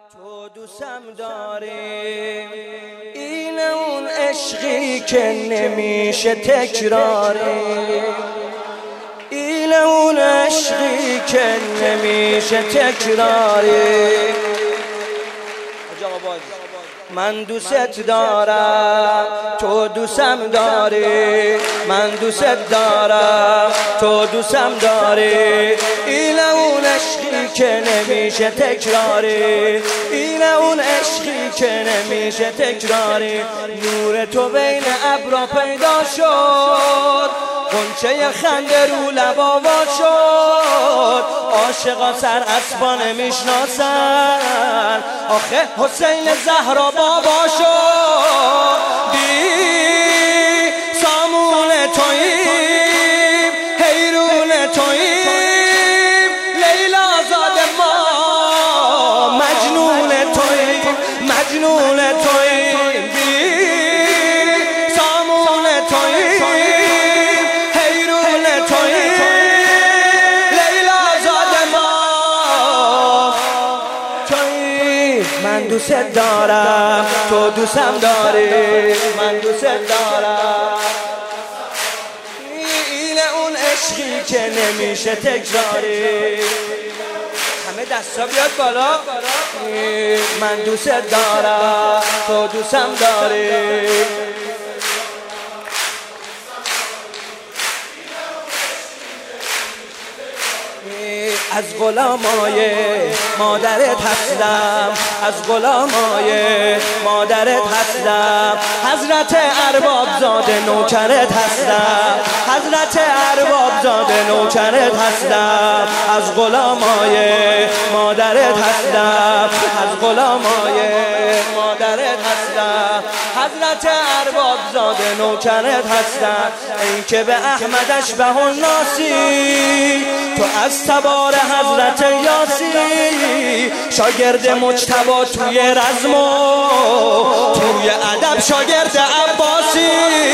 تو دوستم داری، این اون عشقی که نمیشه تکراری، این اون عشقی که نمیشه تکراری. من دوست دارم تو دوستم داری، من دوست دارم تو دوستم داری، این اون عشقی که نمیشه تکراری، این اون عشقی که نمیشه تکراری. نور تو بین ابرا پیدا شد، غنچه خنده رو لبا وا شد، عاشقا سر اسبا نمیشناسن، آخه حسین زهرا بابا شد. بی سامون توییم، حیرون توییم، لیلا زاد ما، مجنون توییم، مجنون توییم. بی سامون توییم، حیرون توییم، لیلا زاد ما توییم. من دوست دارم تو دوستم داری، من دوست دارم، این اون عشقی که نمیشه تکراری. همه دستا بیاد بالا. من دوست دارم تو دوستم داری، از غلامای مادرت هستم، از غلامای مادرت هستم، حضرت ارباب زاده نوکرت هستم، حضرت ارباب زاده نوکرت هستم، از غلامای مادرت هستم، از غلامای مادرت هستم، حضرت ارباب زاده نوکرت هستم. ای که به احمد اشبه الناسی، تو از تبار حضرت یاسی، شاگرد مجتبی توی رزم و توی ادب شاگرد عباسی.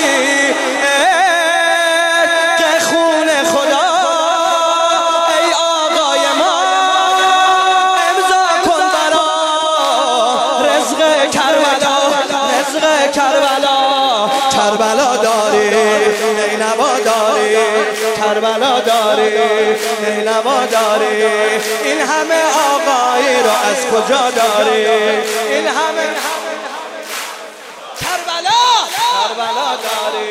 که خون خدا ای آقای ما، امضا کن برا رزق کربلا، رزق کربلا. کربلا داری نینوا داری، کربلا داری نینوا داری، این همه آقایی رو از کجا داری؟ این همه کربلا، کربلا داری.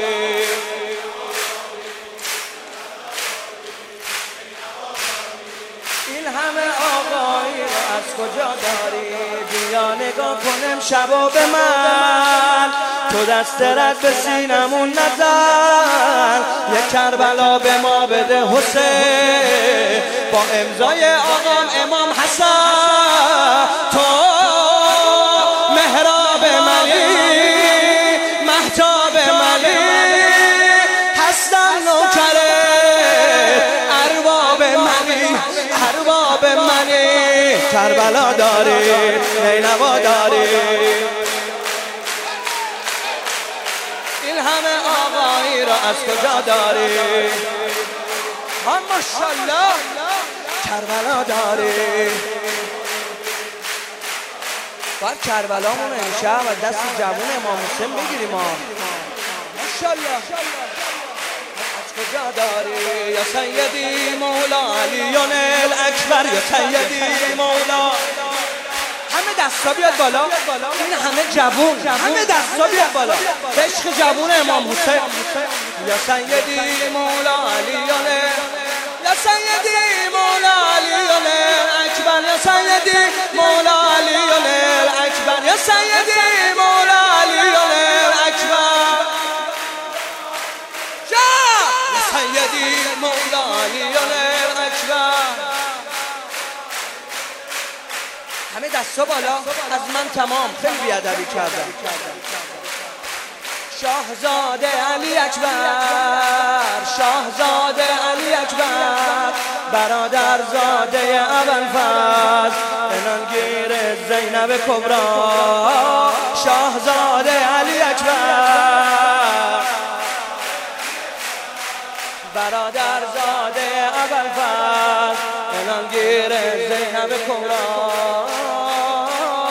این همه آقایی رو از کجا داری؟ بیا نگاه کنم شبا به من، تو دست رد به سینمون نزن، یک کربلا به ما بده حسین، با امضای آقام امام حسن. تو مهراب منی، مهتاب منی، هستن نوکره ارباب منی، ارباب منی. کربلا داری نینوا داری، این همه آقایی را از کجا داری؟ ها ماشاءالله کربلا داری. باید کربلامون امشب و دست جوون امام حسین بگیریم. ها ماشاءالله از کجا داری؟ یا سیدی مولا علیون الاکبر، یا سیدی مولا. همه دستا بیاد بالا، این همه جوون، همه دستا بیاد بالا، عشق جوون امام حسین. یا سیدی مولا علیون، یا سیدی مولا علیون اکبر، یا سیدی مولا علیون اکبر، یا سیدی مولا علیون اکبر. یا سیدی مولا علیون اکبر. همه دستا بالا، از من تمام، خیلی بیادبی کردم. شاهزاده علی اکبر، شاهزاده علی اکبر، برادرزاده ابوالفضل، عنانگیر زینب کبری. شاهزاده علی اکبر، برادرزاده ابوالفضل، عنانگیر زینب کبری.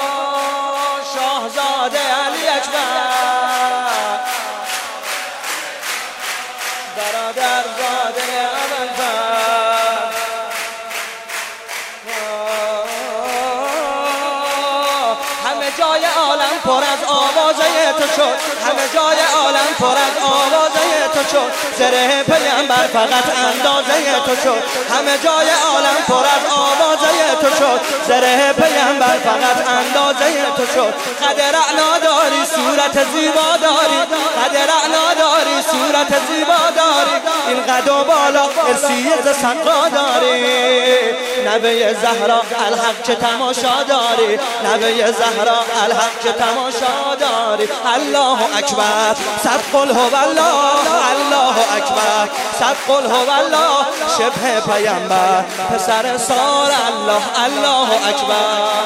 جای عالم پر از آوازه تو شد، همه جای عالم پر از آوازه تو شد، زره پیامبر فقط اندازه تو شد، همه جای عالم پر از آوازه تو شد، زره پیامبر فقط اندازه تو شد. قد رعنا داری صورت زیبا داری، قد رعنا داری صورت زیبا داری، این قد و بالا ارسیه ز سقا داری، نبی زهرا الحق چه تماشا داری، نبی زهرا الحق چه تماشا داری. الله اکبر صد قل هو الله، الله اکبر صد قل هو الله، شبه پیامبر پسر سار الله. الله اکبر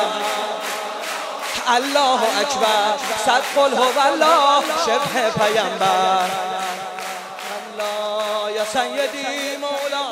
الله اکبر صد قل هو الله، شبه پیامبر. الله یا سیدی مولا